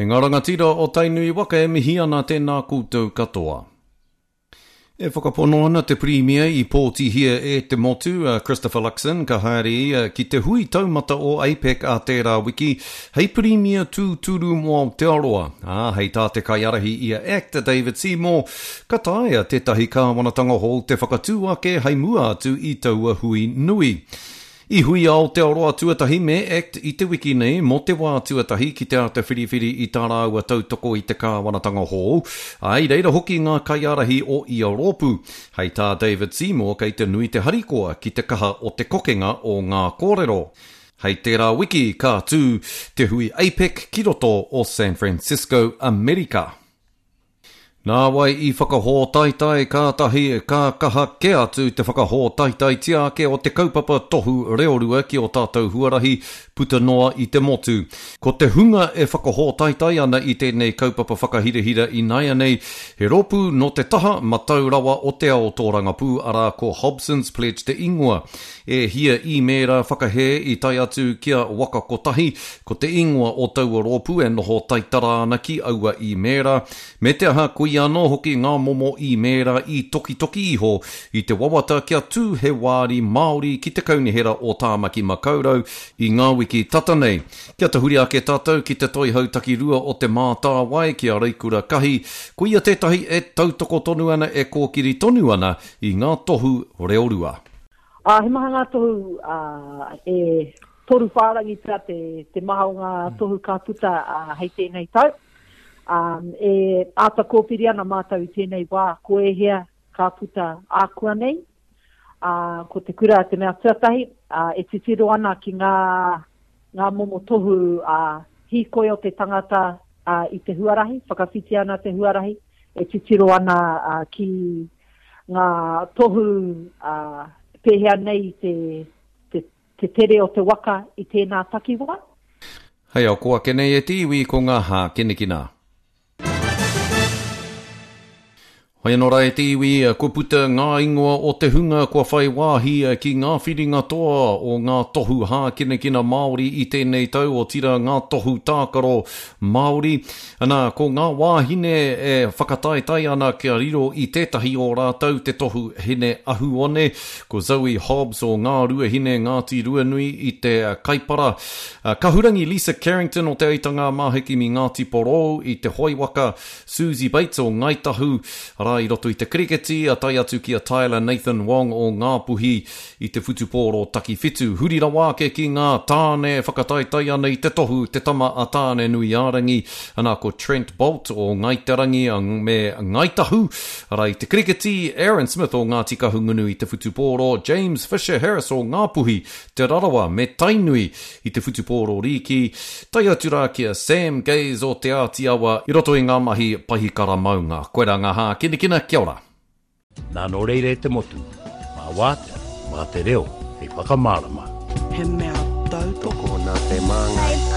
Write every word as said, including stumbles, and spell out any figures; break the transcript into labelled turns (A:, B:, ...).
A: ngā rangatira o Tainui Waka e mihi ana tēnā koutou katoa. E whakapono ana te premier I pōtihia e te motu, uh, Christopher Luxon, ka haere uh, ki te hui taumata o APEC a tērā wiki, hei premier tū turu mo Aotearoa. Ah, hei tā te kaiarahi ia actor David Seymour, ka taia tētahi kāwanatanga hall te whakatūake hei mua atu I taua hui nui. I hui ao te aroa tuatahi me act I te wiki nei mo te wā tuatahi ki te ata whiriwhiri I tā rāua tautoko I te kāwanatanga hall. Ai reira hoki ngā kaiarahi o Ioropū. Hei tā David Seymour kei te nui te harikoa ki te kaha o te kokenga o ngā kōrero. Hei tērā wiki ka tū te hui APEC ki roto o San Francisco, Amerika. Nā wai I whakahō taitai kātahi e kā kaha ke atu te whakahō taitai tiake o te kaupapa tohu reorua ki o tātou huarahi puta noa I te motu. Ko te hunga e whakahō taitai ana I tēnei kaupapa whakahirahira I naia nei, he ropu no te taha matau rawa o te ao tō rangapū ara ko Hobson's Pledge te ingoa. E hia I mērā whakahe I tai atu kia waka kotahi, ko te ingoa o taua ropu e noho taitara ana ki aua I mērā. Me te aha kui anō hoki ngā momo I mērā I toki toki iho I te wawata kia tū he wāri Māori ki te kaunihera o Tāmaki Makaurau I ngā wiki tata nei. Kia te huri ake tātou ki te toi hautaki rua o te mātā wai kia reikura kahi. Kuia tētahi e tautoko tonu ana e kōkiri tonu ana I ngā tohu reorua.
B: Uh, he maha ngā tohu uh, e toru whārangi tia te, te maha o ngā tohu ka puta uh, hei tēnei tau. Um, e ata kōpiri ana mātau I tēnei wā, ko e hea ka puta ākua nei, uh, ko te kura te mea tuatahi, uh, e titiro ana ki ngā, ngā momo tohu uh, hīkoi o te tangata uh, I te huarahi, whakawhiti ana te huarahi, e titiro ana uh, ki ngā tohu uh, pēhea nei te, te, te tere o te waka I tēnā takiwa.
A: Hei au koa kenei e tiwi ko ngā hā kenekina. Hei anō rai te iwi, ko puta ngā ingoa o te hunga kua whai wāhi ki ngā whiringa toa o ngā tohu hā kinekina Māori I tēnei tau o tira ngā tohu tākaro Māori. Ana, ko ngā wāhine e whakataitai ana kia riro I tētahi o rātau te tohu hine ahu one, ko Zoe Hobbs o ngā ruahine Ngāti Ruanui I te kaipara. Ka hurangi Lisa Carrington o te aitanga māhekimi Ngāti Porou I te hoiwaka, Susie Bates o Ngaitahu, ara I roto I te kriketi, a tai atu ki a Tyler Nathan Wong o Ngāpuhi I te whutupōro taki whitu. Hurira wāke ki ngā tāne whakataitai ana I te tohu, te tama a tāne nui ārangi, ana ko Trent Bolt o Ngaitarangi me Ngaitahu. Ara I te kriketi, Aaron Smith o Ngāti Kahungunu I te whutupōro, James Fisher Harris o Ngāpuhi, te rarawa me Tainui I te whutupōro Riki, tai atu rā ki a Sam Gaze o te Ātiawa, I roto I ngā mahi pahikara maunga. Koera ngā hā kiniki kia ora.
C: Nā no reire te motu, mā wātea, mā te reo, hei whakamārama.
D: He mea tautoko
E: nā te manga.